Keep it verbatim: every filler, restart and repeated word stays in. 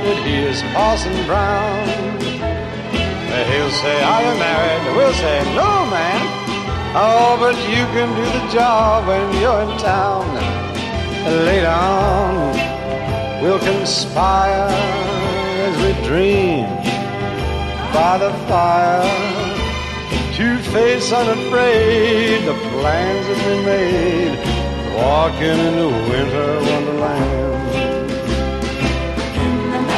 that he is Parson Brown. He'll say, are you married? We'll say, no, man. Oh, but you can do the job when you're in town. Later on, we'll conspire as we dream by the fire to face unafraid the plans that we made, walking in the winter wonderland.